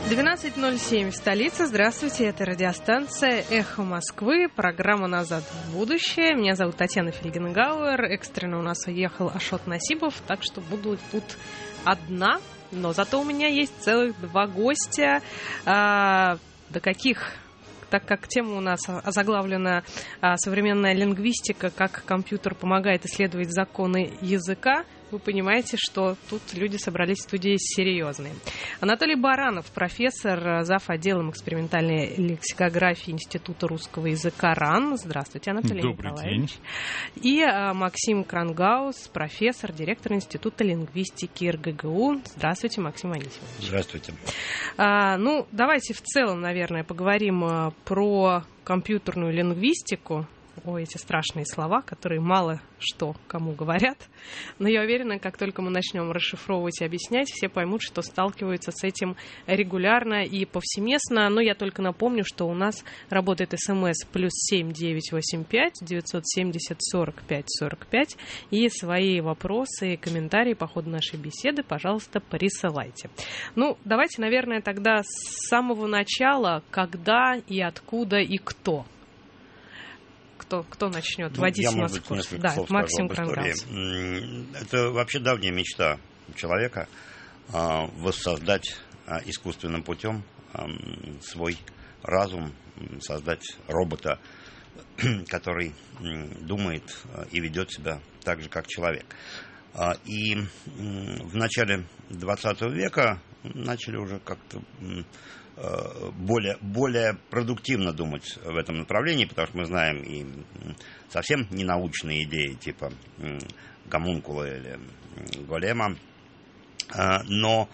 12:07 в столице. Здравствуйте, это радиостанция «Эхо Москвы», программа «Назад в будущее». Меня зовут Татьяна Фельгенгауэр. Экстренно у нас уехал Ашот Насибов, так что буду тут одна. Но зато у меня есть целых два гостя. До каких? Так как тема у нас озаглавлена «Современная лингвистика. Как компьютер помогает исследовать законы языка», вы понимаете, что тут люди собрались в студии серьезные. Анатолий Баранов, профессор, зав. Отделом экспериментальной лексикографии Института русского языка РАН. Здравствуйте, Анатолий Николаевич. День. И Максим Крангаус, профессор, директор Института лингвистики РГГУ. Здравствуйте, Максим Анисимович. Здравствуйте. Давайте в целом, наверное, поговорим про компьютерную лингвистику. Эти страшные слова, которые мало что кому говорят. Но я уверена, как только мы начнем расшифровывать и объяснять, все поймут, что сталкиваются с этим регулярно и повсеместно. Но я только напомню, что у нас работает СМС +7 985 970 45 45. И свои вопросы и комментарии по ходу нашей беседы, пожалуйста, присылайте. Давайте, наверное, тогда с самого начала, когда и откуда и кто. Кто начнет водить нас в курс? Да, Максим Крангаус. Это вообще давняя мечта человека воссоздать искусственным путем свой разум, создать робота, который думает и ведет себя так же, как человек. И в начале 20 века начали уже как-то более продуктивно думать в этом направлении, потому что мы знаем и совсем ненаучные идеи типа гомункула или голема. Но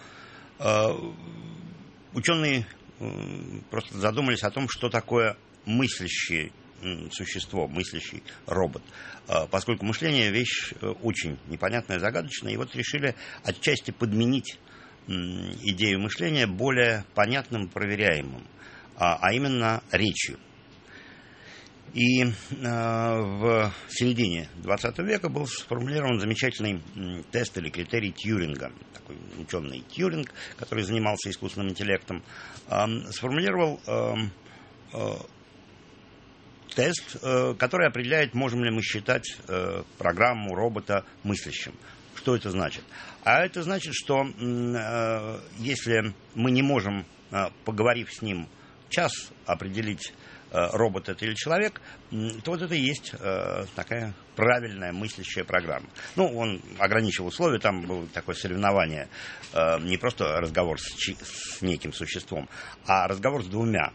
ученые просто задумались о том, что такое мыслящее существо, мыслящий робот. Поскольку мышление — вещь очень непонятная, загадочная, и вот решили отчасти подменить идею мышления более понятным, проверяемым, а именно речью. И в середине 20 века был сформулирован замечательный тест или критерий Тьюринга. Такой ученый Тьюринг, который занимался искусственным интеллектом, сформулировал тест, который определяет, можем ли мы считать программу робота мыслящим. Что это значит? А это значит, что если мы не можем, поговорив с ним час, определить, робот это или человек, то вот это и есть такая правильная мыслящая программа. Он ограничил условия, там было такое соревнование, не просто разговор с неким существом, а разговор с двумя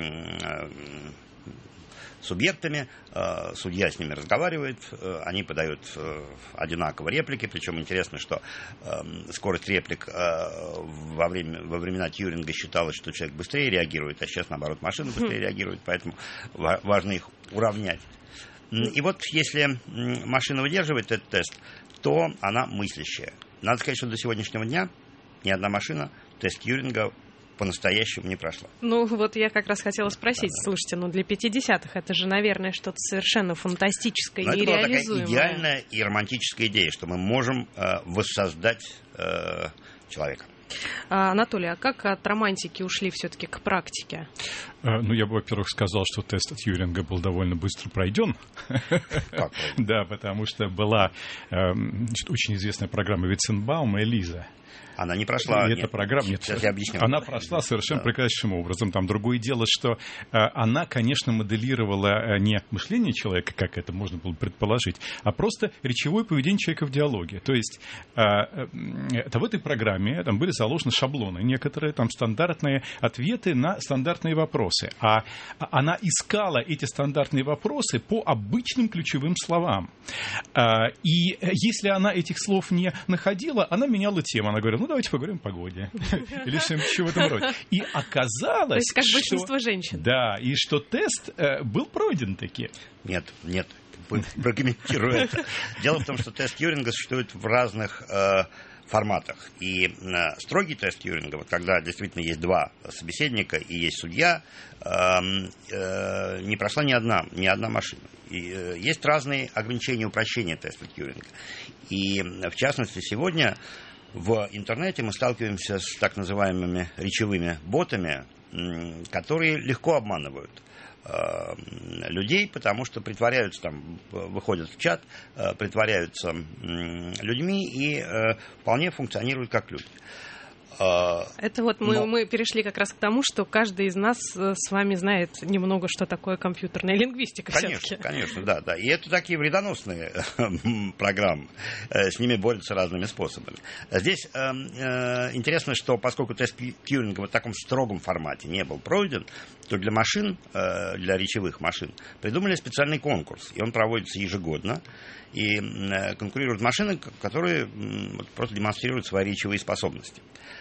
субъектами, судья с ними разговаривает, они подают одинаково реплики, причем интересно, что скорость реплик во времена Тьюринга считалось, что человек быстрее реагирует, а сейчас, наоборот, машина быстрее реагирует, поэтому важно их уравнять. И вот если машина выдерживает этот тест, то она мыслящая. Надо сказать, что до сегодняшнего дня ни одна машина тест Тьюринга по-настоящему не прошла. Я как раз хотела спросить, слушайте, для 50-х это же, наверное, что-то совершенно фантастическое, нереализуемое. Это была такая идеальная и романтическая идея, что мы можем воссоздать человека. Анатолий, а как от романтики ушли все-таки к практике? Я бы, во-первых, сказал, что тест Тьюринга был довольно быстро пройден. Да, потому что была очень известная программа Витценбаума «Элиза». Она не прошла. Эта программа, я объясню. Она прошла совершенно прекрасным образом. Там другое дело, что она, конечно, моделировала не мышление человека, как это можно было предположить, а просто речевое поведение человека в диалоге. То есть в этой программе там были заложены шаблоны, некоторые там стандартные ответы на стандартные вопросы. А она искала эти стандартные вопросы по обычным ключевым словам. И если она этих слов не находила, она меняла тему. Она говорила, давайте поговорим о погоде. Или что-нибудь в этом роде. И оказалось, то есть, как большинство женщин. Да, и что тест был пройден таки. Нет, прокомментирую это. Дело в том, что тест Тьюринга существует в разных форматах. И строгий тест Тьюринга, вот когда действительно есть два собеседника и есть судья, не прошла ни одна машина. И есть разные ограничения упрощения теста Тьюринга. И в частности сегодня в интернете мы сталкиваемся с так называемыми речевыми ботами, которые легко обманывают людей, потому что притворяются, там, выходят в чат, притворяются людьми и вполне функционируют как люди. Это вот мы перешли как раз к тому, что каждый из нас с вами знает немного, что такое компьютерная лингвистика. Конечно, все-таки. Конечно, да. И это такие вредоносные программы. С ними борются разными способами. Здесь интересно, что поскольку тест Тьюринга в таком строгом формате не был пройден, то для машин, для речевых машин, придумали специальный конкурс. И он проводится ежегодно. И конкурируют машины, которые просто демонстрируют свои речевые способности.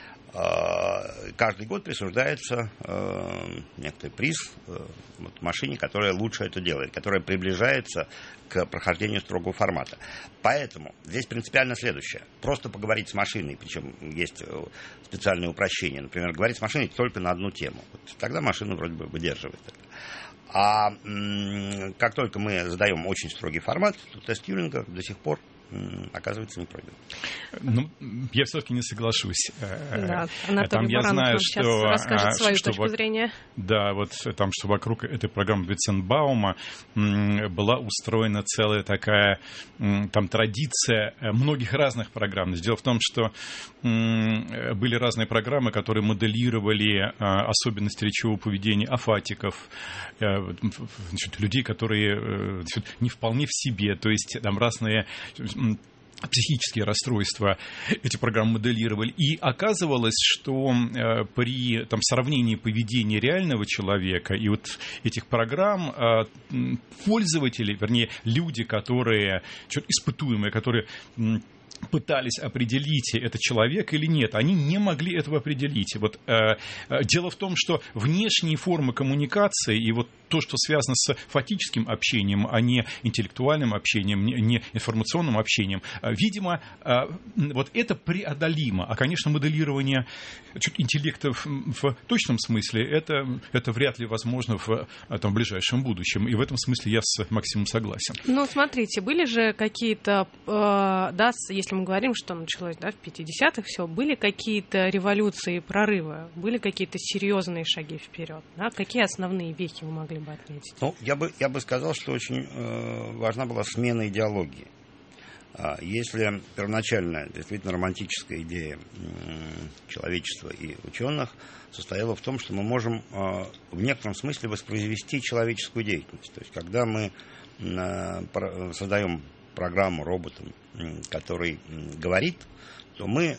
Каждый год присуждается некоторый приз машине, которая лучше это делает, которая приближается к прохождению строгого формата. Поэтому здесь принципиально следующее. Просто поговорить с машиной, причем есть специальные упрощения. Например, говорить с машиной только на одну тему. Вот тогда машина вроде бы выдерживает это. А как только мы задаем очень строгий формат, то тест Тьюринга до сих пор оказывается не пройден. Ну, я все-таки не соглашусь. Да, Анатолий Баранов нам сейчас расскажет свою точку зрения. Да, вот там, что вокруг этой программы Витценбаума была устроена целая такая там традиция многих разных программ. Дело в том, что были разные программы, которые моделировали особенности речевого поведения афатиков, значит, людей, которые не вполне в себе, то есть там разные психические расстройства эти программы моделировали. И оказывалось, что при сравнении поведения реального человека и вот этих программ пользователи, вернее, люди, которые, испытуемые, которые пытались определить, это человек или нет, они не могли этого определить. Вот, дело в том, что внешние формы коммуникации и вот то, что связано с фатическим общением, а не интеллектуальным общением, не информационным общением, видимо, вот это преодолимо. А, конечно, моделирование интеллекта в точном смысле, это вряд ли возможно в ближайшем будущем. И в этом смысле я с Максимом согласен. Ну, смотрите, были же какие-то, если мы говорим, что началось в 50-х, все, были какие-то революции, прорывы, были какие-то серьезные шаги вперед? Да? Какие основные вехи вы могли бы отметить? Ну, я бы сказал, что очень важна была смена идеологии. Если первоначальная, действительно романтическая идея человечества и ученых состояла в том, что мы можем в некотором смысле воспроизвести человеческую деятельность. То есть, когда мы создаем программу, робота, который говорит, то мы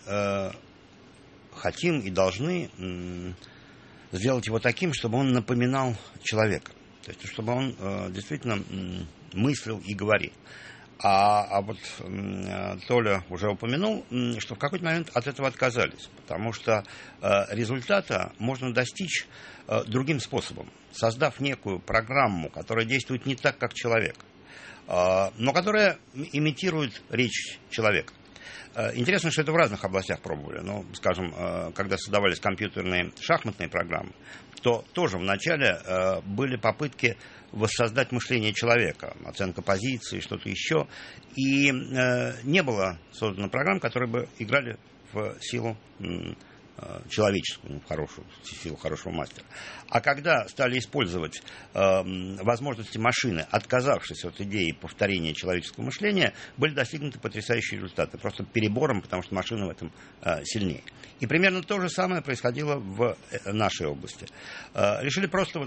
хотим и должны сделать его таким, чтобы он напоминал человека. То есть, чтобы он действительно мыслил и говорил. А вот Толя уже упомянул, что в какой-то момент от этого отказались, потому что результата можно достичь другим способом, создав некую программу, которая действует не так, как человек, но которая имитирует речь человека. Интересно, что это в разных областях пробовали. Ну, скажем, когда создавались компьютерные шахматные программы, то тоже вначале были попытки воссоздать мышление человека, оценка позиции, что-то еще. И не было создано программ, которые бы играли в силу человеческую, в силу хорошего мастера. А когда стали использовать возможности машины, отказавшись от идеи повторения человеческого мышления, были достигнуты потрясающие результаты. Просто перебором, потому что машина в этом сильнее. И примерно то же самое происходило в нашей области. Решили просто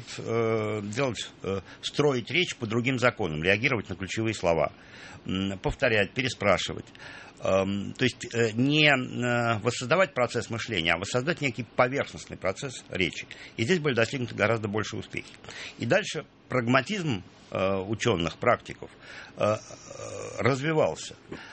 строить речь по другим законам, реагировать на ключевые слова, повторять, переспрашивать. То есть не воссоздавать процесс мышления, а воссоздать некий поверхностный процесс речи. И здесь были достигнуты гораздо большие успехи. И дальше прагматизм ученых, практиков развивался.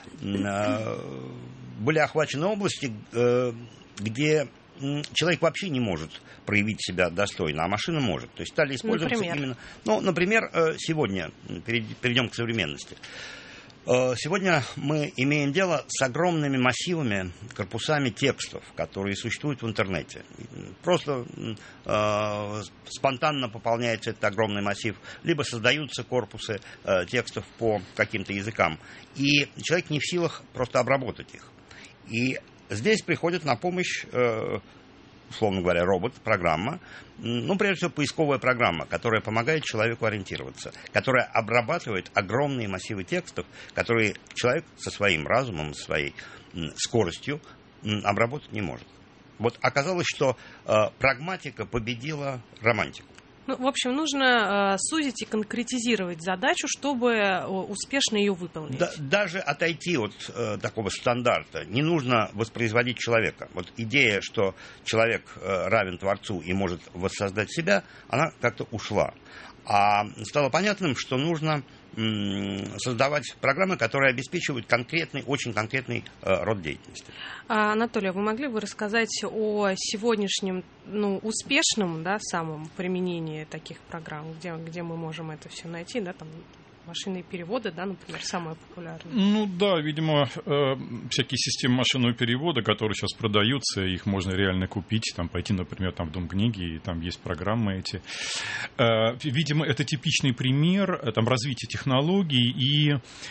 Были охвачены области, где человек вообще не может проявить себя достойно, а машина может. То есть стали использоваться именно... Например, сегодня, перейдем к современности. Сегодня мы имеем дело с огромными массивами, корпусами текстов, которые существуют в интернете. Просто спонтанно пополняется этот огромный массив, либо создаются корпусы текстов по каким-то языкам. И человек не в силах просто обработать их. И здесь приходит на помощь, условно говоря, робот, программа, прежде всего, поисковая программа, которая помогает человеку ориентироваться, которая обрабатывает огромные массивы текстов, которые человек со своим разумом, со своей скоростью обработать не может. Вот оказалось, что прагматика победила романтику. В общем, нужно сузить и конкретизировать задачу, чтобы успешно ее выполнить. Даже отойти от такого стандарта. Не нужно воспроизводить человека. Вот идея, что человек равен Творцу и может воссоздать себя, она как-то ушла. А стало понятным, что нужно создавать программы, которые обеспечивают очень конкретный род деятельности. Анатолий, вы могли бы рассказать о сегодняшнем успешном, самом применении таких программ, где мы можем это все найти, там машинные переводы, например, самые популярные? Видимо, всякие системы машинного перевода, которые сейчас продаются, их можно реально купить, пойти, например, в Дом книги, и там есть программы эти. Видимо, это типичный пример развития технологий и,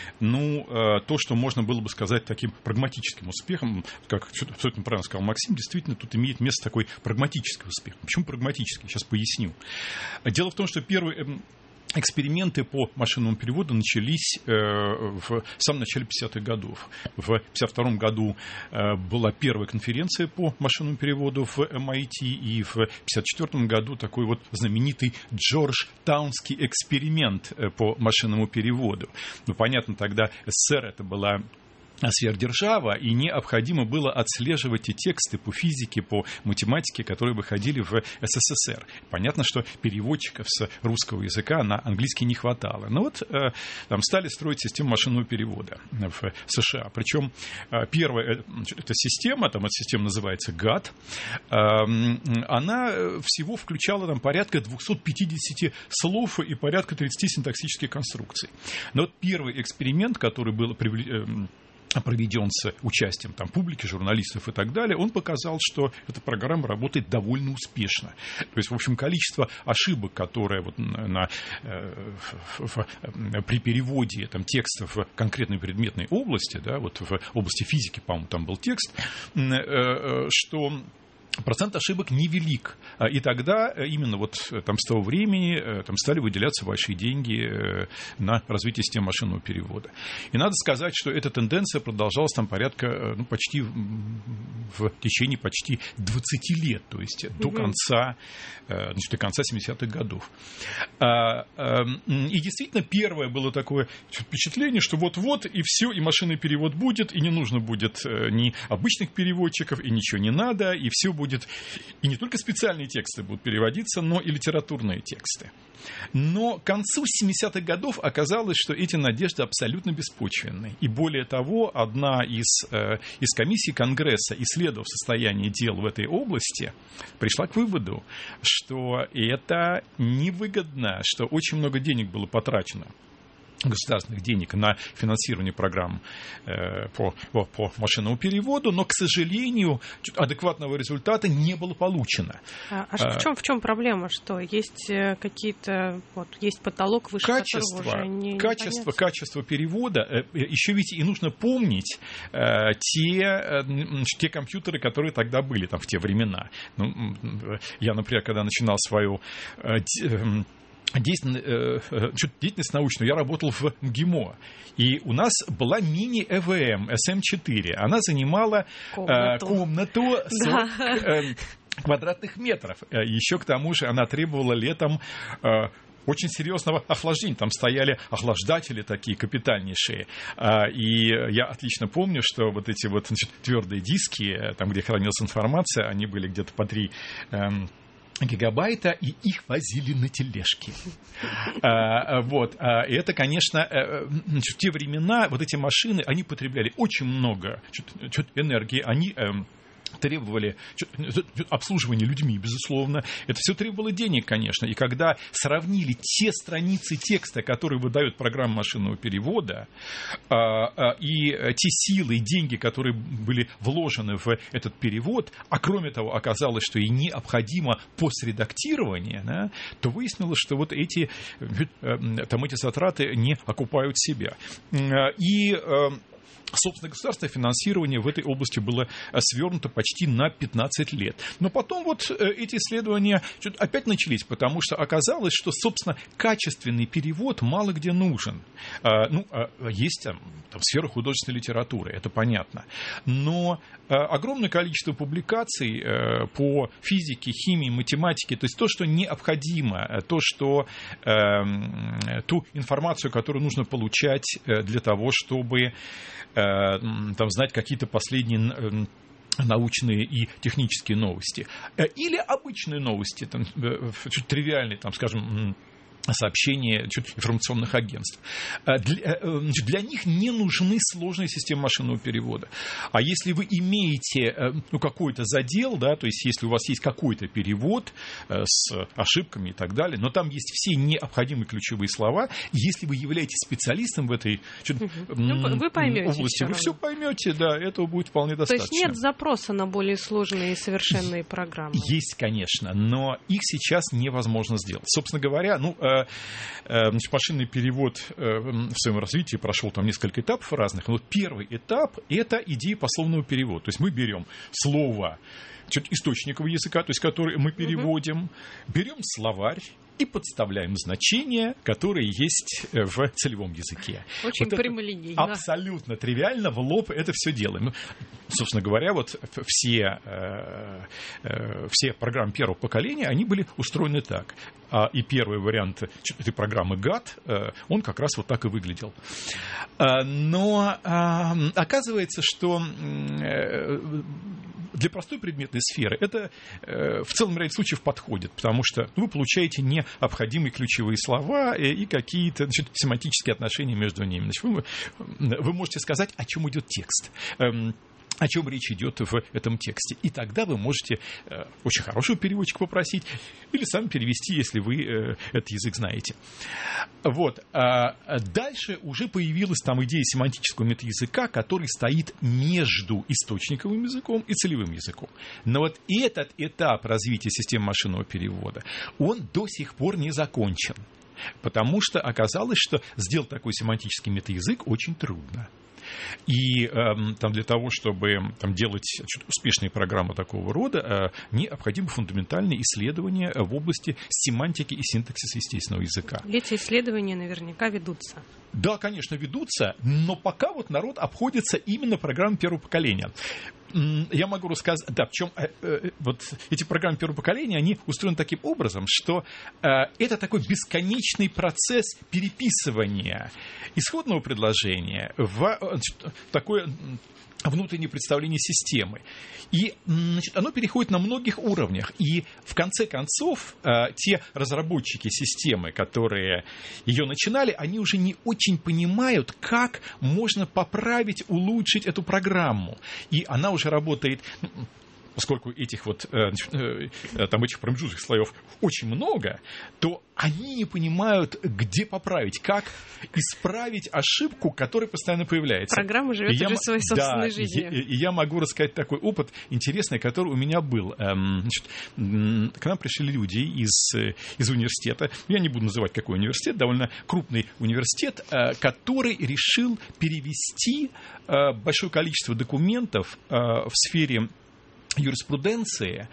то, что можно было бы сказать таким прагматическим успехом, как абсолютно правильно сказал Максим, действительно, тут имеет место такой прагматический успех. Почему прагматический? Сейчас поясню. Дело в том, что первый эксперименты по машинному переводу начались в самом начале 50-х годов. В 1952 году была первая конференция по машинному переводу в MIT, и в 1954 году такой знаменитый Джорджтаунский эксперимент по машинному переводу. Понятно, тогда СССР это была сверхдержава, и необходимо было отслеживать те тексты по физике, по математике, которые выходили в СССР. Понятно, что переводчиков с русского языка на английский не хватало. Но стали строить систему машинного перевода в США. Причем первая эта система, эта система называется GATT, она всего включала порядка 250 слов и порядка 30 синтаксических конструкций. Но первый эксперимент, который был проведен с участием публики, журналистов и так далее, он показал, что эта программа работает довольно успешно. То есть, в общем, количество ошибок, которые при переводе текстов в конкретной предметной области, в области физики, по-моему, там был текст, что процент ошибок невелик. И тогда именно с того времени стали выделяться большие деньги на развитие системы машинного перевода. И надо сказать, что эта тенденция продолжалась порядка почти в течение почти 20 лет, то есть до конца 70-х годов. И действительно первое было такое впечатление, что вот-вот и все, и машинный перевод будет, и не нужно будет ни обычных переводчиков, и ничего не надо, и все будет. И не только специальные тексты будут переводиться, но и литературные тексты. Но к концу 70-х годов оказалось, что эти надежды абсолютно беспочвенны. И более того, одна из комиссий Конгресса, исследовав состояние дел в этой области, пришла к выводу, что это невыгодно, что очень много денег было потрачено, государственных денег на финансирование программ по машинному переводу, но, к сожалению, адекватного результата не было получено. В чем проблема? Что есть какие-то, есть потолок, выше которого уже не качество перевода. Еще ведь и нужно помнить те компьютеры, которые тогда были в те времена. Я, например, когда начинал свою деятельность научную, я работал в МГИМО. И у нас была мини-ЭВМ SM4. Она занимала комнату 40 квадратных метров. Еще к тому же она требовала летом очень серьезного охлаждения. Там стояли охлаждатели такие капитальнейшие. И я отлично помню, что эти твердые диски, там, где хранилась информация, они были где-то по 3 гигабайта, и их возили на тележке. И это, конечно, в те времена эти машины, они потребляли очень много энергии, они требовали обслуживания людьми, безусловно. Это все требовало денег, конечно. И когда сравнили те страницы текста, которые выдает программа машинного перевода, и те силы и деньги, которые были вложены в этот перевод, а кроме того, оказалось, что и необходимо постредактирование, то выяснилось, что эти затраты не окупают себя. И собственно, государственное финансирование в этой области было свернуто почти на 15 лет. Но потом вот эти исследования опять начались, потому что оказалось, что, собственно, качественный перевод мало где нужен. Есть там сфера художественной литературы, это понятно. Но огромное количество публикаций по физике, химии, математике, то есть то, что необходимо, то, что ту информацию, которую нужно получать для того, чтобы там знать какие-то последние научные и технические новости. Или обычные новости, там, чуть тривиальные, там, скажем, сообщения информационных агентств. Для них не нужны сложные системы машинного перевода. А если вы имеете какой-то задел, да, то есть если у вас есть какой-то перевод с ошибками и так далее, но там есть все необходимые ключевые слова, если вы являетесь специалистом в этой вы поймете, области, вы все поймете, да, этого будет вполне достаточно. То есть нет запроса на более сложные и совершенные программы? Есть, конечно, но их сейчас невозможно сделать. Собственно говоря, машинный перевод в своем развитии прошел там несколько этапов разных. Но первый этап – это идея пословного перевода. То есть мы берем слово источникового языка, то есть который мы переводим, берем словарь и подставляем значения, которые есть в целевом языке. Очень вот прямолинейно. Абсолютно тривиально, в лоб это все делаем. Собственно говоря, вот все программы первого поколения, они были устроены так. И первый вариант этой программы GATT, он как раз вот так и выглядел. Но оказывается, что для простой предметной сферы это в целом ряде случаев подходит, потому что вы получаете необходимые ключевые слова и какие-то семантические отношения между ними. Вы можете сказать, о чем идет текст, о чем речь идет в этом тексте. И тогда вы можете очень хорошего переводчика попросить или сами перевести, если вы этот язык знаете. Вот. Дальше уже появилась там идея семантического метаязыка, который стоит между источниковым языком и целевым языком. Но вот этот этап развития системы машинного перевода, он до сих пор не закончен. Потому что оказалось, что сделать такой семантический метаязык очень трудно. И там, для того, чтобы делать успешные программы такого рода, необходимы фундаментальные исследования в области семантики и синтаксиса естественного языка. Эти исследования наверняка ведутся. Да, конечно, ведутся, но пока вот народ обходится именно программой первого поколения. Я могу рассказать, да, причем вот эти программы первого поколения, они устроены таким образом, что это такой бесконечный процесс переписывания исходного предложения в такое внутреннее представление системы. И оно переходит на многих уровнях. И в конце концов, те разработчики системы, которые ее начинали, они уже не очень понимают, как можно поправить, улучшить эту программу. И она уже работает... Поскольку этих этих промежуточных слоев очень много, то они не понимают, где поправить, как исправить ошибку, которая постоянно появляется. Программа живет уже своей собственной жизнью. И я могу рассказать такой опыт интересный, который у меня был. К нам пришли люди из университета, я не буду называть какой университет, довольно крупный университет, который решил перевести большое количество документов в сфере юриспруденции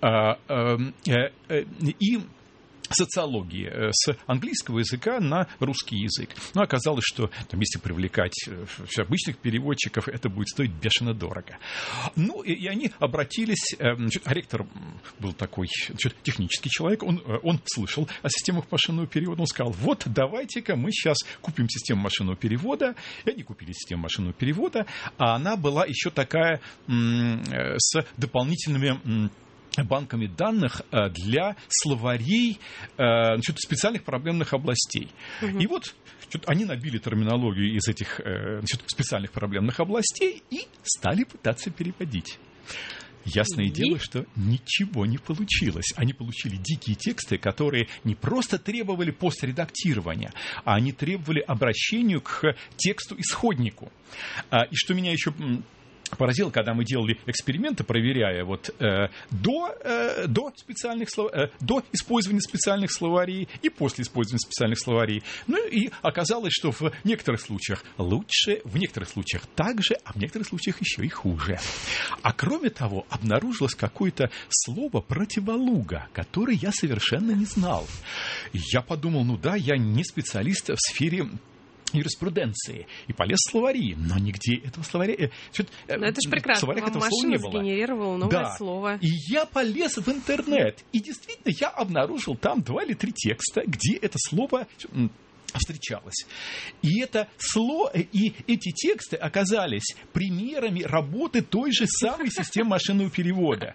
и социологии с английского языка на русский язык. Но оказалось, что если привлекать обычных переводчиков, это будет стоить бешено дорого. И они обратились, ректор был такой технический человек, он слышал о системах машинного перевода, он сказал, вот давайте-ка мы сейчас купим систему машинного перевода. И они купили систему машинного перевода, а она была еще такая с дополнительными банками данных для словарей специальных проблемных областей. И вот они набили терминологию из этих специальных проблемных областей и стали пытаться переводить. Ясное дело, что ничего не получилось. Они получили дикие тексты, которые не просто требовали постредактирования, а они требовали обращению к тексту-исходнику. И что меня еще поразило, когда мы делали эксперименты, проверяя до использования специальных словарей и после использования специальных словарей. Ну и оказалось, что в некоторых случаях лучше, в некоторых случаях так же, а в некоторых случаях еще и хуже. А кроме того, обнаружилось какое-то слово противолуга, которое я совершенно не знал. Я подумал, я не специалист в сфере юриспруденции. И полез в словари, но нигде этого словаря... это же прекрасно, вам машина сгенерировала новое слово. И я полез в интернет, и действительно я обнаружил там 2 или 3 текста, где это слово встречалось. И эти тексты оказались примерами работы той же самой системы машинного перевода.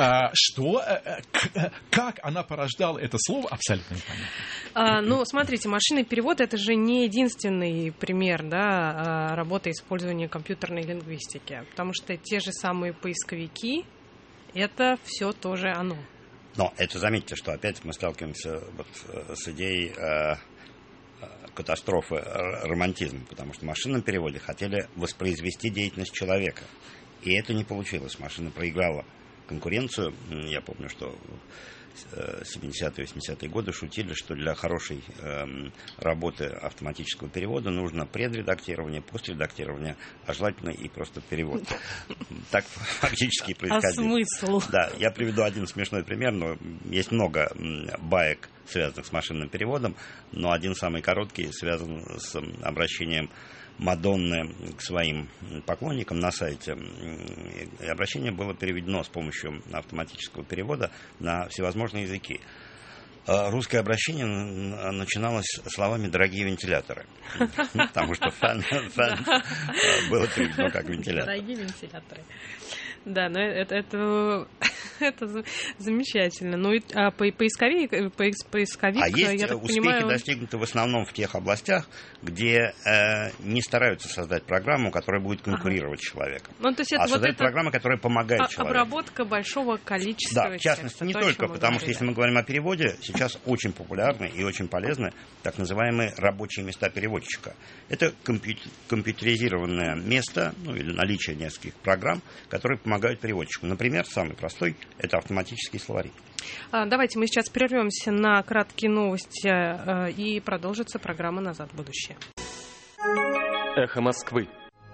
Как она порождала это слово, абсолютно непонятно. Смотрите, машинный перевод — это же не единственный пример работы использования компьютерной лингвистики, потому что те же самые поисковики — это все тоже оно. Но это, заметьте, что опять мы сталкиваемся с идеей катастрофы романтизма, потому что в машинном переводе хотели воспроизвести деятельность человека. И это не получилось. Машина проиграла конкуренцию. Я помню, что 70-е, 80-е годы шутили, что для хорошей работы автоматического перевода нужно предредактирование, постредактирование, а желательно и просто перевод. Так фактически и происходило. А смысл? Да, я приведу один смешной пример, но есть много баек, связанных с машинным переводом, но один самый короткий связан с обращением Мадонны к своим поклонникам на сайте. И обращение было переведено с помощью автоматического перевода на всевозможные языки. Русское обращение начиналось словами «дорогие вентиляторы», потому что «фэн» было переведено как «вентилятор». Дорогие вентиляторы. Да, но это замечательно. Поисковик, есть я так успехи, понимаю... достигнуты в основном в тех областях, где не стараются создать программу, которая будет конкурировать с человеком, создать программу, которая помогает человеку. Обработка большого количества в частности, не только, потому что если мы говорим о переводе, сейчас очень популярны и очень полезны так называемые рабочие места переводчика. Это компьютеризированное место, или наличие нескольких программ, которые помогают переводчику. Например, самый простой — это автоматические словари. Давайте мы сейчас прервемся на краткие новости, и продолжится программа «Назад в будущее». Эхо Москвы.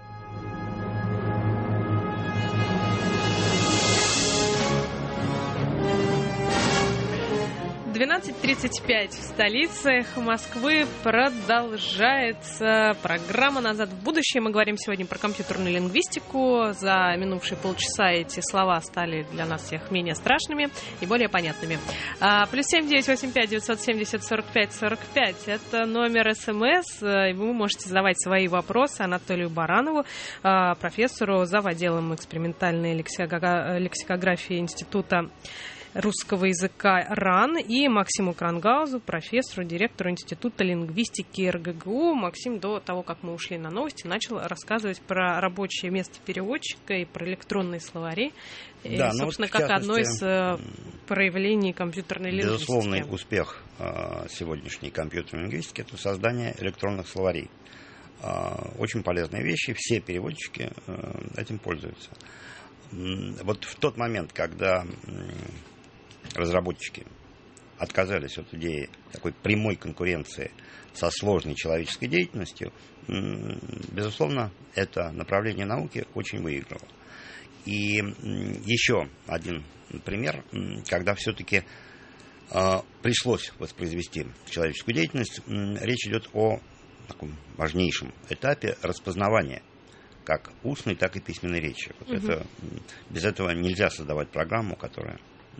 12:35 в столице Москвы. Продолжается программа «Назад в будущее». Мы говорим сегодня про компьютерную лингвистику. За минувшие полчаса эти слова стали для нас всех менее страшными и более понятными. +7 985 970 45 45 — это номер СМС. И вы можете задавать свои вопросы Анатолию Баранову, профессору, зав. Отделом экспериментальной лексикографии Института русского языка РАН, и Максиму Крангаузу, профессору, директору Института лингвистики РГГУ. Максим, до того, как мы ушли на новости, начал рассказывать про рабочее место переводчика и про электронные словари. Да, и, собственно, как одно из проявлений компьютерной лингвистики. Безусловный успех сегодняшней компьютерной лингвистики — это создание электронных словарей. Очень полезные вещи, все переводчики этим пользуются. Вот в тот момент, когда разработчики отказались от идеи такой прямой конкуренции со сложной человеческой деятельностью, безусловно, это направление науки очень выиграло. И еще один пример, когда все-таки пришлось воспроизвести человеческую деятельность, речь идет о таком важнейшем этапе распознавания как устной, так и письменной речи. Без этого нельзя создавать программу, которая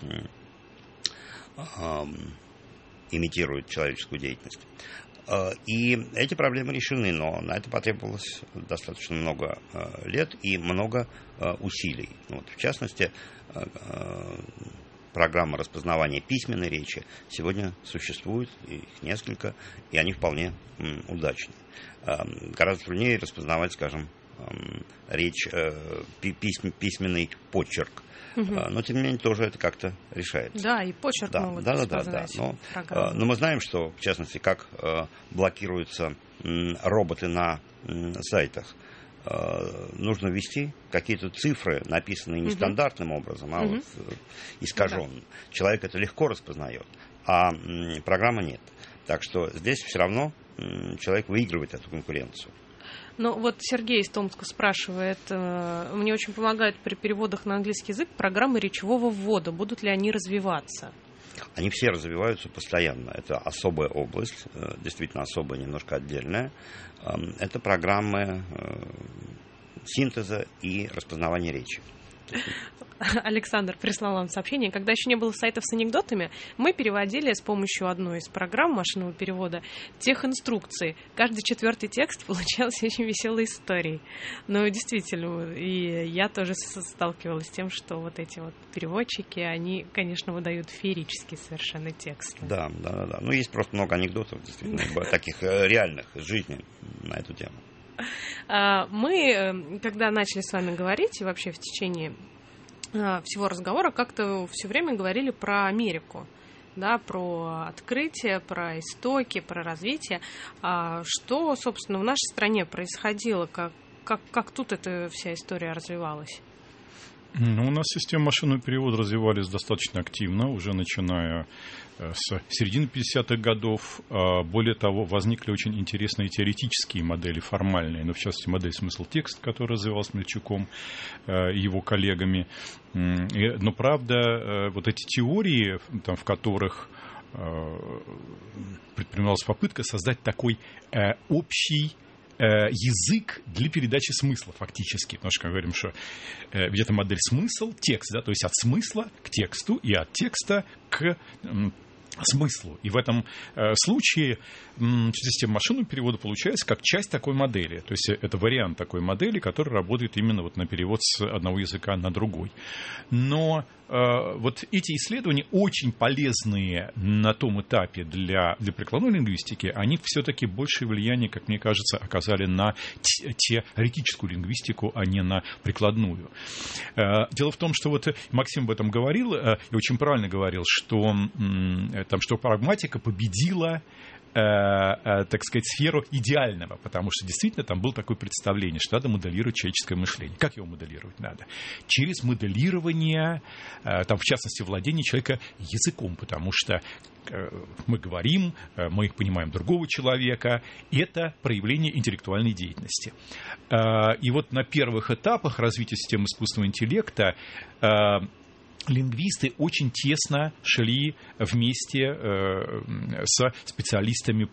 имитирует человеческую деятельность. И эти проблемы решены, но на это потребовалось достаточно много лет и много усилий. В частности, программа распознавания письменной речи сегодня существует, их несколько, и они вполне удачны. Гораздо труднее распознавать, скажем, речь, письменный почерк. Но, тем не менее, тоже это как-то решается. Да, и почерк могут распознать. Но мы знаем, что, в частности, как блокируются роботы на сайтах. нужно ввести какие-то цифры, написанные нестандартным образом, а вот искаженно. Человек это легко распознает, а программа нет. Так что здесь все равно человек выигрывает эту конкуренцию. Ну, вот Сергей из Томска спрашивает, мне очень помогают при переводах на английский язык программы речевого ввода. Будут ли они развиваться? Они все развиваются постоянно. Это особая область, действительно особая, немножко отдельная. Это программы синтеза и распознавания речи. Александр прислал вам сообщение. Когда еще не было сайтов с анекдотами, мы переводили с помощью одной из программ машинного перевода техинструкции. Каждый 4-й текст получался очень веселой историей. Но действительно, и я тоже сталкивалась с тем, что вот эти вот переводчики, они, конечно, выдают феерические совершенно тексты. Да. Ну, есть просто много анекдотов, действительно, таких реальных из жизни на эту тему. Мы, когда начали с вами говорить, и вообще в течение всего разговора, как-то все время говорили про Америку, да, про открытие, про истоки, про развитие. Что, собственно, в нашей стране происходило, как тут эта вся история развивалась? Ну, у нас система машинного перевода развивались достаточно активно, уже начиная с середины 50-х годов. Более того, возникли очень интересные теоретические модели, формальные, в частности, модель смысл-текст, которая развивалась Мельчуком и его коллегами. Но, правда, вот эти теории, там, в которых предпринималась попытка создать такой общий язык для передачи смысла фактически. Потому что мы говорим, что ведь это модель смысл, текст, да, то есть от смысла к тексту и от текста к смыслу. И в этом случае система машинного перевода получается как часть такой модели. То есть это вариант такой модели, который работает именно вот на перевод с одного языка на другой. Но вот эти исследования очень полезные на том этапе для прикладной лингвистики, они все-таки большее влияние, как мне кажется, оказали на теоретическую лингвистику, а не на прикладную. Дело в том, что вот Максим об этом говорил, и очень правильно говорил, что прагматика победила, так сказать, сферу идеального, потому что действительно там было такое представление, что надо моделировать человеческое мышление. Как его моделировать надо? Через моделирование, там, в частности, владение человека языком, потому что мы говорим, мы понимаем другого человека, это проявление интеллектуальной деятельности. И вот на первых этапах развития системы искусственного интеллекта лингвисты очень тесно шли вместе с специалистами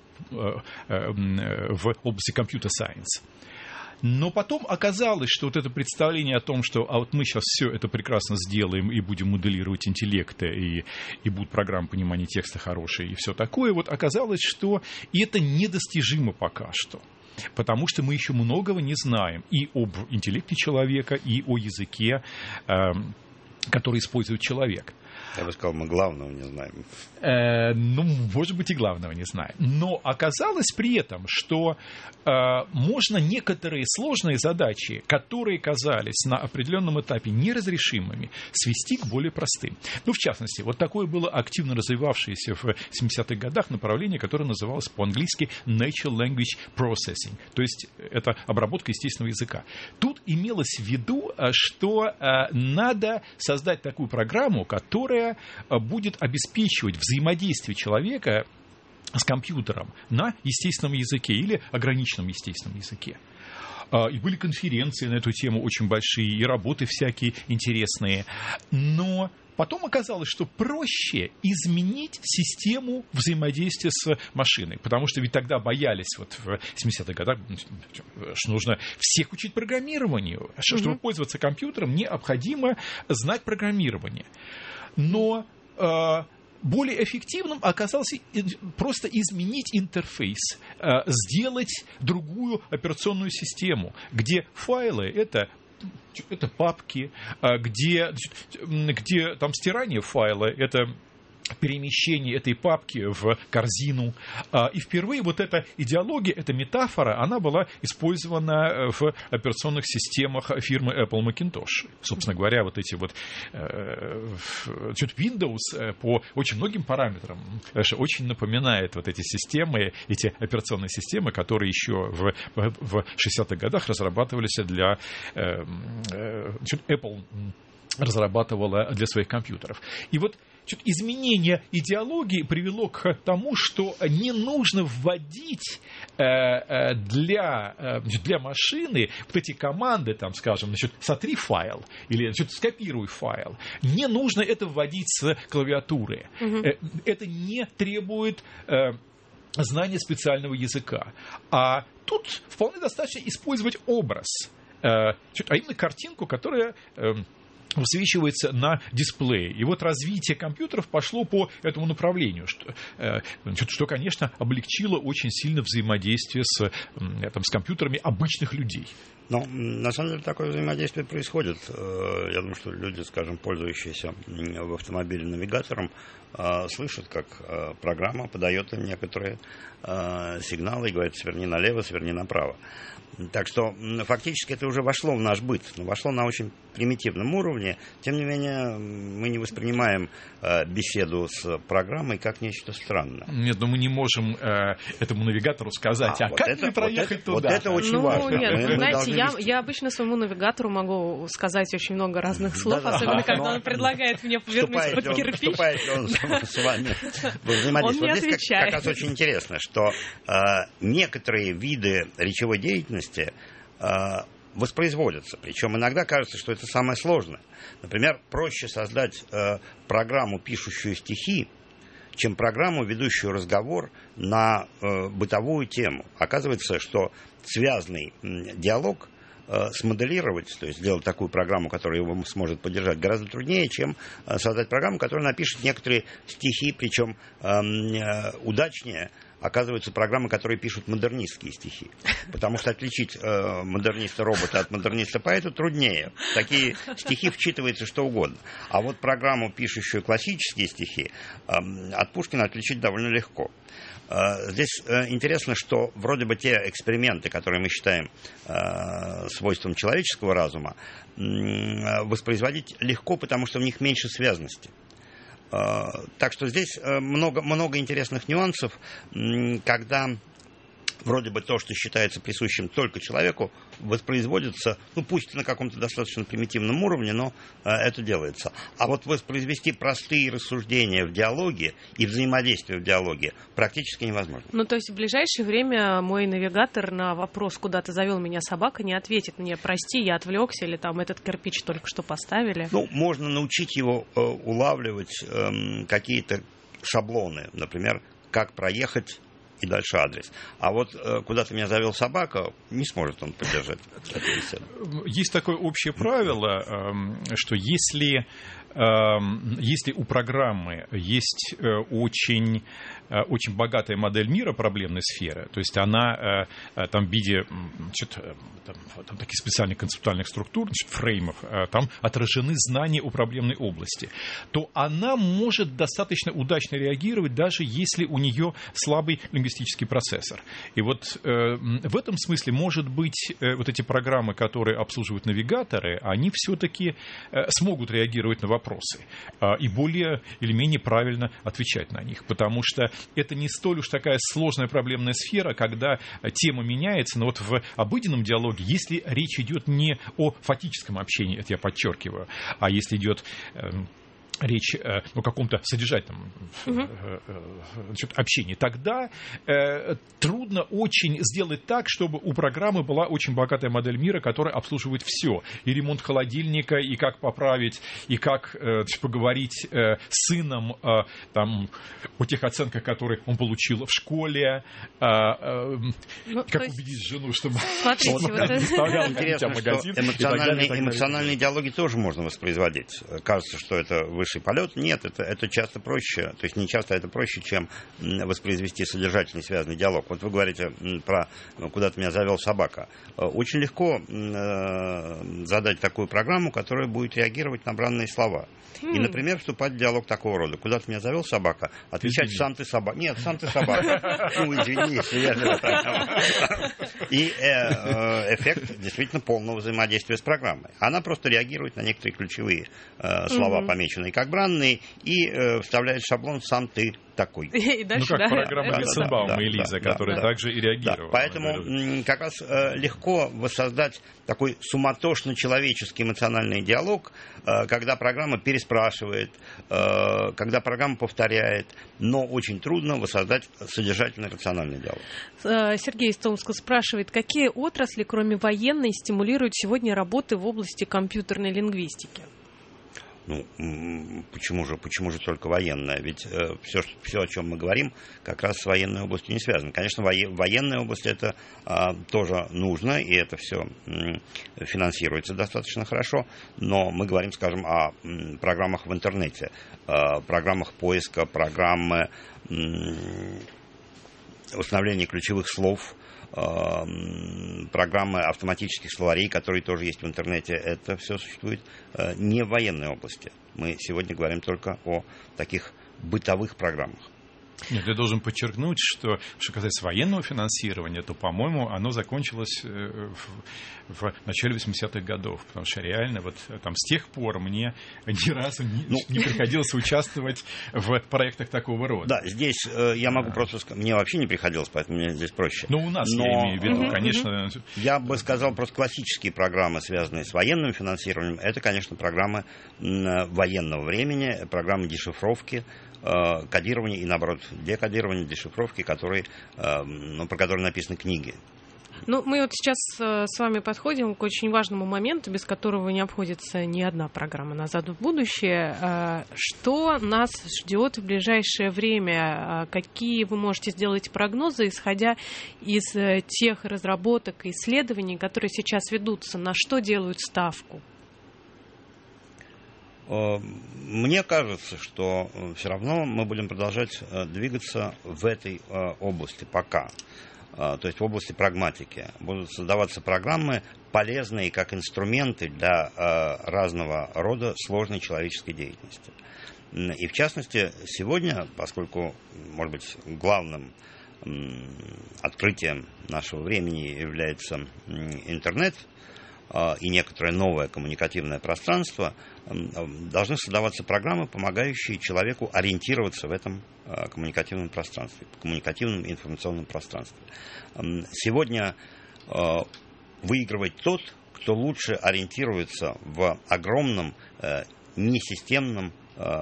в области компьютер-сайенс. Но потом оказалось, что вот это представление о том, что вот мы сейчас все это прекрасно сделаем и будем моделировать интеллекты, и будут программы понимания текста хорошие, и все такое, вот оказалось, что это недостижимо пока что. Потому что мы еще многого не знаем и об интеллекте человека, и о языке, который использует человек. Я бы сказал, мы главного не знаем. Может быть, и главного не знаем. Но оказалось при этом, что можно некоторые сложные задачи, которые казались на определенном этапе неразрешимыми, свести к более простым. В частности, вот такое было активно развивавшееся в 70-х годах направление, которое называлось по-английски Natural Language Processing, то есть это обработка естественного языка. Тут имелось в виду, что надо создать такую программу, которая будет обеспечивать взаимодействие человека с компьютером на естественном языке или ограниченном естественном языке. И были конференции на эту тему очень большие, и работы всякие интересные. Но потом оказалось, что проще изменить систему взаимодействия с машиной. Потому что ведь тогда боялись, вот в 70-х годах, что нужно всех учить программированию. Чтобы пользоваться компьютером, необходимо знать программирование. Но более эффективным оказалось просто изменить интерфейс, сделать другую операционную систему, где файлы это папки, где там стирание файла это перемещение этой папки в корзину. И впервые вот эта идеология, эта метафора, она была использована в операционных системах фирмы Apple Macintosh. Собственно говоря, вот эти вот Windows по очень многим параметрам очень напоминает вот эти системы, эти операционные системы, которые еще в 60-х годах разрабатывались для Apple разрабатывала для своих компьютеров. И вот изменение идеологии привело к тому, что не нужно вводить для машины вот эти команды, там, скажем, сотри файл или скопируй файл. Не нужно это вводить с клавиатуры. Это не требует знания специального языка. А тут вполне достаточно использовать образ, а именно картинку, которая высвечивается на дисплее. И вот развитие компьютеров пошло по этому направлению, что, конечно, облегчило очень сильно взаимодействие с компьютерами обычных людей. Но на самом деле такое взаимодействие происходит. Я думаю, что люди, скажем, пользующиеся в автомобиле навигатором, слышат, как программа подает им некоторые сигналы и говорит: сверни налево, сверни направо. Так что фактически это уже вошло в наш быт, но вошло на очень примитивном уровне. Тем не менее, мы не воспринимаем беседу с программой как нечто странное. Нет, но мы не можем этому навигатору сказать, как мне проехать туда? Вот это очень важно. Нет, знаете, я обычно своему навигатору могу сказать очень много разных слов, особенно когда он предлагает мне повернуть под кирпич. Вступает ли он с вами во взаимодействие? Он не вот здесь отвечает. как раз очень интересно, что некоторые виды речевой деятельности воспроизводятся. Причем иногда кажется, что это самое сложное. Например, проще создать программу, пишущую стихи, чем программу, ведущую разговор на бытовую тему. Оказывается, что связный диалог смоделировать, то есть сделать такую программу, которая его сможет поддержать, гораздо труднее, чем создать программу, которая напишет некоторые стихи, причем удачнее оказываются программы, которые пишут модернистские стихи. Потому что отличить модерниста-робота от модерниста-поэта труднее. В такие стихи вчитывается что угодно. А вот программу, пишущую классические стихи, от Пушкина отличить довольно легко. Здесь интересно, что вроде бы те эксперименты, которые мы считаем свойством человеческого разума, воспроизводить легко, потому что в них меньше связности. Так что здесь много интересных нюансов, когда вроде бы то, что считается присущим только человеку, воспроизводится, пусть на каком-то достаточно примитивном уровне, но это делается. А вот воспроизвести простые рассуждения в диалоге и взаимодействие в диалоге практически невозможно. То есть в ближайшее время мой навигатор на вопрос, куда ты завел меня собака, не ответит мне: прости, я отвлекся, или там этот кирпич только что поставили. Можно научить его улавливать какие-то шаблоны, например, как проехать и дальше адрес. А вот куда ты меня завел собака, не сможет он поддержать эту беседу. Есть такое общее правило, что если у программы есть очень богатая модель мира проблемной сферы, то есть она там в виде там таких специальных концептуальных структур, фреймов, там отражены знания о проблемной области, то она может достаточно удачно реагировать, даже если у нее слабый лингвистический процессор. И вот в этом смысле, может быть, вот эти программы, которые обслуживают навигаторы, они все-таки смогут реагировать на вопросы и более или менее правильно отвечать на них, потому что это не столь уж такая сложная проблемная сфера, когда тема меняется, но вот в обыденном диалоге, если речь идет не о фактическом общении, это я подчеркиваю, а если идет речь о каком-то содержательном общении, тогда трудно очень сделать так, чтобы у программы была очень богатая модель мира, которая обслуживает все. И ремонт холодильника, и как поправить, и как поговорить с сыном там, о тех оценках, которые он получил в школе, как убедить жену, чтобы он доставлял интересно, что эмоциональные диалоги тоже можно воспроизводить. Кажется, что это высшая высший полет. Нет, это часто проще, то есть не часто, это проще, чем воспроизвести содержательный связанный диалог. Вот вы говорите про «Куда-то меня завел собака». Очень легко задать такую программу, которая будет реагировать на бранные слова. И, например, вступать в диалог такого рода. «Куда-то меня завел собака», отвечать «Сам ты собака». Нет, «Сам ты собака». Ну, извини, если я И эффект действительно полного взаимодействия с программой. Она просто реагирует на некоторые ключевые слова, помеченные как бранные, и вставляет шаблон «Сам ты такой». И дальше, как программа Виссенбаума и Лиза, которая также и реагировала. Поэтому как раз легко воссоздать такой суматошно-человеческий эмоциональный диалог, когда программа переспрашивает, когда программа повторяет, но очень трудно воссоздать содержательный рациональный диалог. Сергей из Томска спрашивает, какие отрасли, кроме военной, стимулируют сегодня работы в области компьютерной лингвистики? Ну, почему же только военная? Ведь все, о чем мы говорим, как раз с военной областью не связано. Конечно, военная область это тоже нужно, и это все финансируется достаточно хорошо, но мы говорим, скажем, о программах в интернете, программах поиска, программы установления ключевых слов, программы автоматических словарей, которые тоже есть в интернете, это все существует не в военной области. Мы сегодня говорим только о таких бытовых программах. Нет, я должен подчеркнуть, что касается военного финансирования, то, по-моему, оно закончилось в начале 80-х годов, потому что реально вот там с тех пор мне ни разу не приходилось участвовать в проектах такого рода. Да, здесь я могу просто сказать, мне вообще не приходилось, поэтому мне здесь проще. Но у нас, я имею в виду, конечно... Я бы сказал, просто классические программы, связанные с военным финансированием, это, конечно, программы военного времени, программы дешифровки, кодирования и, наоборот, декодирования, дешифровки, про которые написаны книги. Ну, мы вот сейчас с вами подходим к очень важному моменту, без которого не обходится ни одна программа «Назад в будущее». Что нас ждет в ближайшее время? Какие вы можете сделать прогнозы, исходя из тех разработок и исследований, которые сейчас ведутся? На что делают ставку? Мне кажется, что все равно мы будем продолжать двигаться в этой области пока. То есть в области прагматики. Будут создаваться программы, полезные как инструменты для разного рода сложной человеческой деятельности. И в частности, сегодня, поскольку, может быть, главным открытием нашего времени является интернет, и некоторое новое коммуникативное пространство, должны создаваться программы, помогающие человеку ориентироваться в этом коммуникативном пространстве, коммуникативном информационном пространстве. Сегодня выигрывает тот, кто лучше ориентируется в огромном несистемном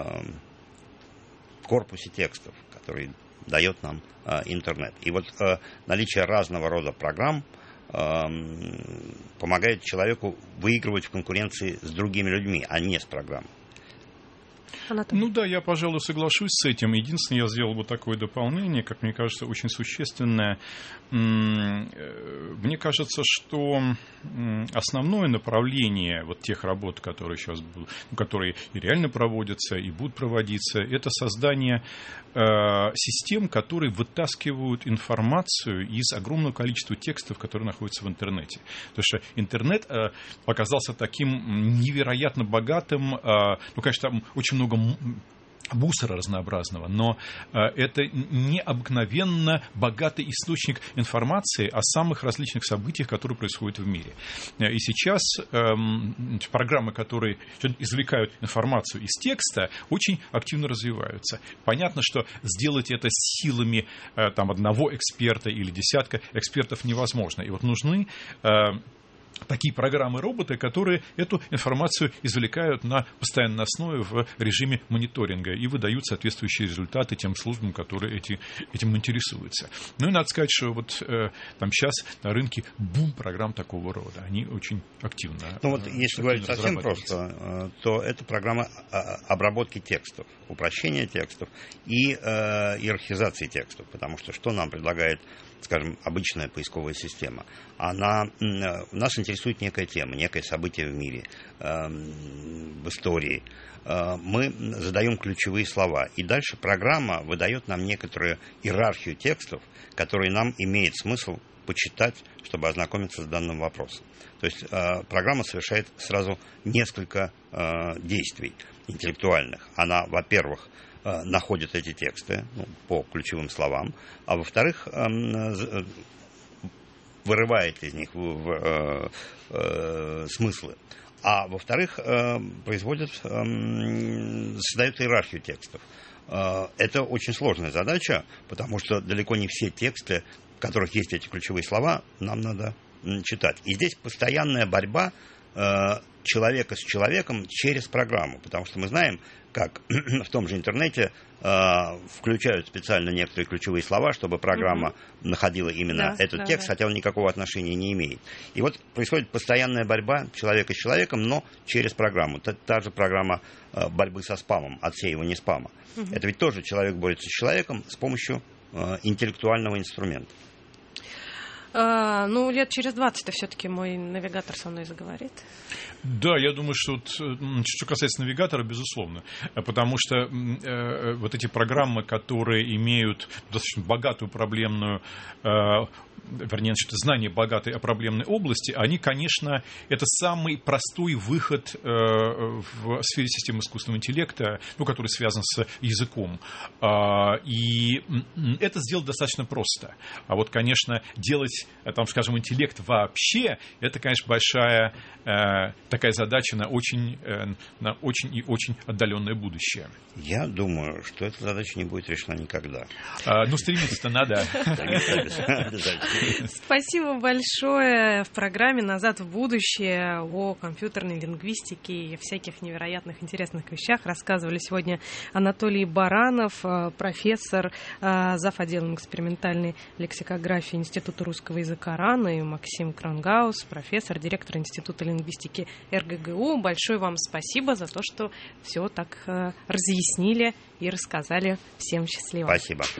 корпусе текстов, который дает нам интернет. И вот наличие разного рода программ помогает человеку выигрывать в конкуренции с другими людьми, а не с программой. Ну да, я, пожалуй, соглашусь с этим. Единственное, я сделал бы такое дополнение, как мне кажется, очень существенное. Мне кажется, что основное направление вот тех работ, которые сейчас будут, которые и реально проводятся, и будут проводиться, это создание систем, которые вытаскивают информацию из огромного количества текстов, которые находятся в интернете. Потому что интернет оказался таким невероятно богатым, конечно, там очень много мусора разнообразного, но это необыкновенно богатый источник информации о самых различных событиях, которые происходят в мире. И сейчас программы, которые извлекают информацию из текста, очень активно развиваются. Понятно, что сделать это силами одного эксперта или десятка экспертов невозможно. И вот нужны такие программы-роботы, которые эту информацию извлекают на постоянной основе в режиме мониторинга и выдают соответствующие результаты тем службам, которые этим интересуются. Ну и надо сказать, что вот там сейчас на рынке бум программ такого рода. Они очень активно. Ну вот если говорить совсем просто, то это программа обработки текстов, упрощения текстов и иерархизации текстов. Потому что нам предлагает скажем, обычная поисковая система. Нас интересует некая тема, некое событие в мире, в истории. Мы задаем ключевые слова, и дальше программа выдает нам некоторую иерархию текстов, которые нам имеет смысл почитать, чтобы ознакомиться с данным вопросом. То есть программа совершает сразу несколько действий интеллектуальных. Она, во-первых, находит эти тексты по ключевым словам, а во-вторых, вырывает из них смыслы. А во-вторых, создает иерархию текстов. Это очень сложная задача, потому что далеко не все тексты, в которых есть эти ключевые слова, нам надо читать. И здесь постоянная борьба человека с человеком через программу, потому что мы знаем, как в том же интернете включают специально некоторые ключевые слова, чтобы программа находила именно этот текст, хотя он никакого отношения не имеет. И вот происходит постоянная борьба человека с человеком, но через программу. Та же программа борьбы со спамом, отсеивания спама. Это ведь тоже человек борется с человеком с помощью интеллектуального инструмента. Лет через 20-то все-таки мой навигатор со мной заговорит. Да, я думаю, что что касается навигатора, безусловно. Потому что вот эти программы, которые имеют достаточно богатую проблемную, знание богатой о проблемной области, они, конечно, это самый простой выход в сфере системы искусственного интеллекта, который связан с языком. И это сделать достаточно просто. А вот, конечно, делать, интеллект вообще, это, конечно, большая такая задача на очень и очень отдаленное будущее. Я думаю, что эта задача не будет решена никогда. Стремиться-то надо. Спасибо большое. В программе «Назад в будущее» о компьютерной лингвистике и всяких невероятных интересных вещах рассказывали сегодня Анатолий Баранов, профессор, зав. Отделом экспериментальной лексикографии Института русского языка РАН, и Максим Крангаус, профессор, директор Института лингвистики РГГУ. Большое вам спасибо за то, что все так разъяснили и рассказали. Всем счастливо. Спасибо.